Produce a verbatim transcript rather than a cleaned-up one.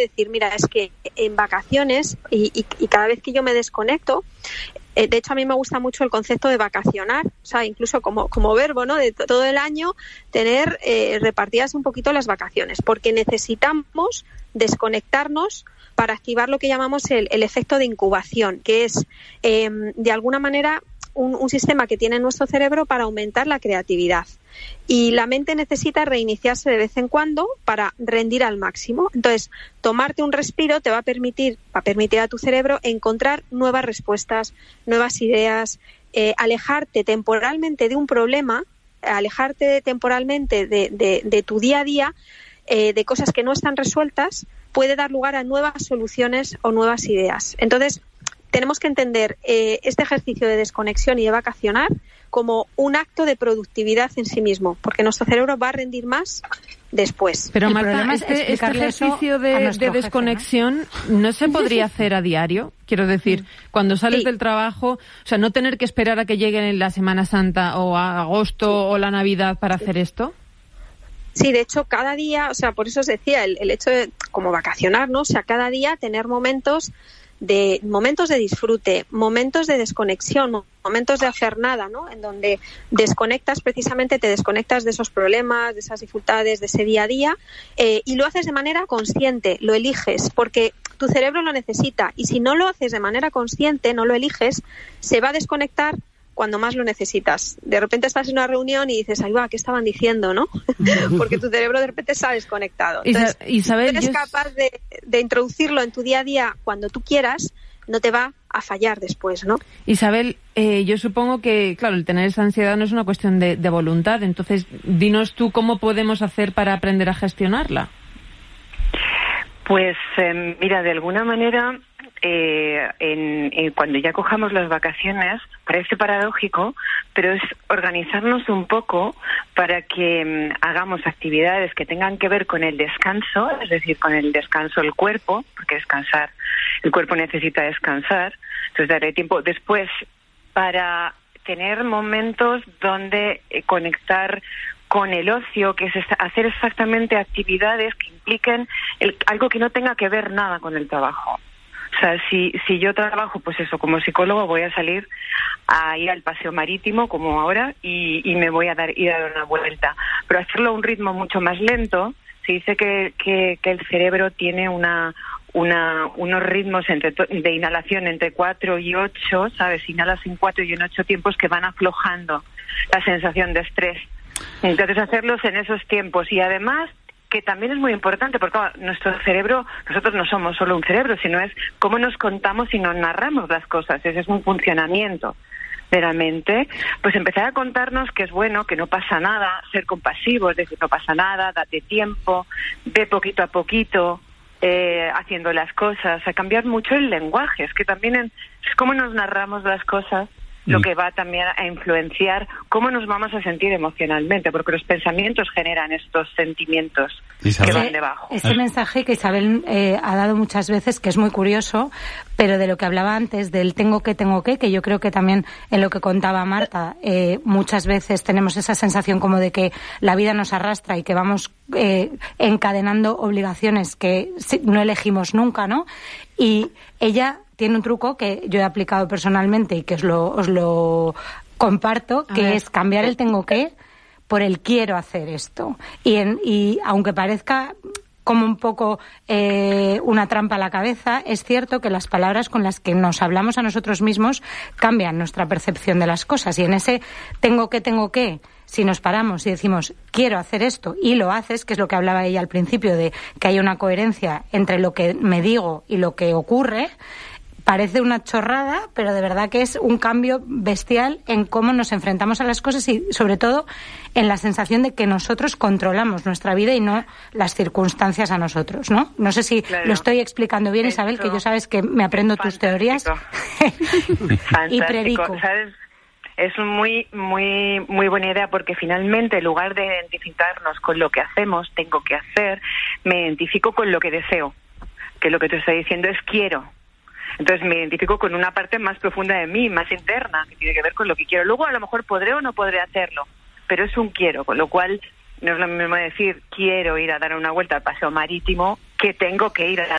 decir, mira, es que en vacaciones y, y, y cada vez que yo me desconecto, eh, de hecho a mí me gusta mucho el concepto de vacacionar, o sea, incluso como, como verbo, ¿no? De t- todo el año tener eh, repartidas un poquito las vacaciones, porque necesitamos desconectarnos para activar lo que llamamos el, el efecto de incubación, que es eh, de alguna manera un, un sistema que tiene nuestro cerebro para aumentar la creatividad. Y la mente necesita reiniciarse de vez en cuando para rendir al máximo. Entonces, tomarte un respiro te va a permitir, va a permitir a tu cerebro encontrar nuevas respuestas, nuevas ideas, eh, alejarte temporalmente de un problema, alejarte temporalmente de, de, de tu día a día, eh, de cosas que no están resueltas, puede dar lugar a nuevas soluciones o nuevas ideas. Entonces, tenemos que entender eh, este ejercicio de desconexión y de vacacionar como un acto de productividad en sí mismo, porque nuestro cerebro va a rendir más después. Pero Marta, este, este ejercicio de, de desconexión jefe, ¿no? ¿no se podría hacer a diario? Quiero decir, cuando sales sí. del trabajo, o sea, no tener que esperar a que llegue la Semana Santa o a agosto o la Navidad para hacer esto. Sí, de hecho, cada día, o sea, por eso os decía, el, el hecho de como vacacionar, ¿no? O sea, cada día tener momentos de momentos de disfrute, momentos de desconexión, momentos de hacer nada, ¿no? En donde desconectas precisamente, te desconectas de esos problemas, de esas dificultades, de ese día a día, eh, y lo haces de manera consciente, lo eliges, porque tu cerebro lo necesita, y si no lo haces de manera consciente, no lo eliges, se va a desconectar cuando más lo necesitas. De repente estás en una reunión y dices, ay, va, ¿qué estaban diciendo, no? Porque tu cerebro de repente está desconectado. Entonces, Isabel, si tú eres yo... capaz de, de introducirlo en tu día a día cuando tú quieras, no te va a fallar después, ¿no? Isabel, eh, yo supongo que, claro, el tener esa ansiedad no es una cuestión de, de voluntad. Entonces, dinos tú cómo podemos hacer para aprender a gestionarla. Pues, eh, mira, de alguna manera... Eh, en, en, cuando ya cojamos las vacaciones, parece paradójico, pero es organizarnos un poco para que um, hagamos actividades que tengan que ver con el descanso, es decir, con el descanso del cuerpo, porque descansar, el cuerpo necesita descansar, entonces daré tiempo después para tener momentos donde eh, conectar con el ocio, que es hacer exactamente actividades que impliquen el, algo que no tenga que ver nada con el trabajo. O sea, si, si yo trabajo, pues eso, como psicólogo, voy a salir a ir al paseo marítimo, como ahora, y, y me voy a dar, ir a dar una vuelta. Pero hacerlo a un ritmo mucho más lento, se dice que, que, que el cerebro tiene una, una, unos ritmos entre, de inhalación entre cuatro y ocho, ¿sabes? Inhalas en cuatro y en ocho tiempos que van aflojando la sensación de estrés. Entonces, hacerlos en esos tiempos. Y además, que también es muy importante, porque claro, nuestro cerebro, nosotros no somos solo un cerebro, sino es cómo nos contamos y nos narramos las cosas. Ese es un funcionamiento de la mente. Pues empezar a contarnos que es bueno, que no pasa nada, ser compasivo, es decir, no pasa nada, date tiempo, ve poquito a poquito, eh, haciendo las cosas, a cambiar mucho el lenguaje. Es que también en, es cómo nos narramos las cosas lo que va también a influenciar cómo nos vamos a sentir emocionalmente, porque los pensamientos generan estos sentimientos Isabel. que van debajo. Ese mensaje que Isabel eh, ha dado muchas veces, que es muy curioso, pero de lo que hablaba antes, del tengo que, tengo que, que yo creo que también en lo que contaba Marta, eh, muchas veces tenemos esa sensación como de que la vida nos arrastra y que vamos eh, encadenando obligaciones que no elegimos nunca, ¿no? Y ella tiene un truco que yo he aplicado personalmente y que os lo, os lo comparto, que es cambiar el tengo que por el quiero hacer esto. Y, en, y aunque parezca como un poco eh, una trampa a la cabeza, es cierto que las palabras con las que nos hablamos a nosotros mismos cambian nuestra percepción de las cosas. Y en ese tengo que, tengo que, si nos paramos y decimos quiero hacer esto y lo haces, que es lo que hablaba ella al principio, de que hay una coherencia entre lo que me digo y lo que ocurre, parece una chorrada, pero de verdad que es un cambio bestial en cómo nos enfrentamos a las cosas y, sobre todo, en la sensación de que nosotros controlamos nuestra vida y no las circunstancias a nosotros, ¿no? No sé si claro. lo estoy explicando bien, Isabel, Eso. que yo sabes que me aprendo Fantástico. tus teorías y predico. ¿Sabes? Es muy, muy, muy buena idea, porque finalmente, en lugar de identificarnos con lo que hacemos, tengo que hacer, me identifico con lo que deseo, que lo que te estoy diciendo es quiero. Entonces me identifico con una parte más profunda de mí, más interna, que tiene que ver con lo que quiero. Luego a lo mejor podré o no podré hacerlo, pero es un quiero, con lo cual no es lo mismo decir quiero ir a dar una vuelta al paseo marítimo que tengo que ir a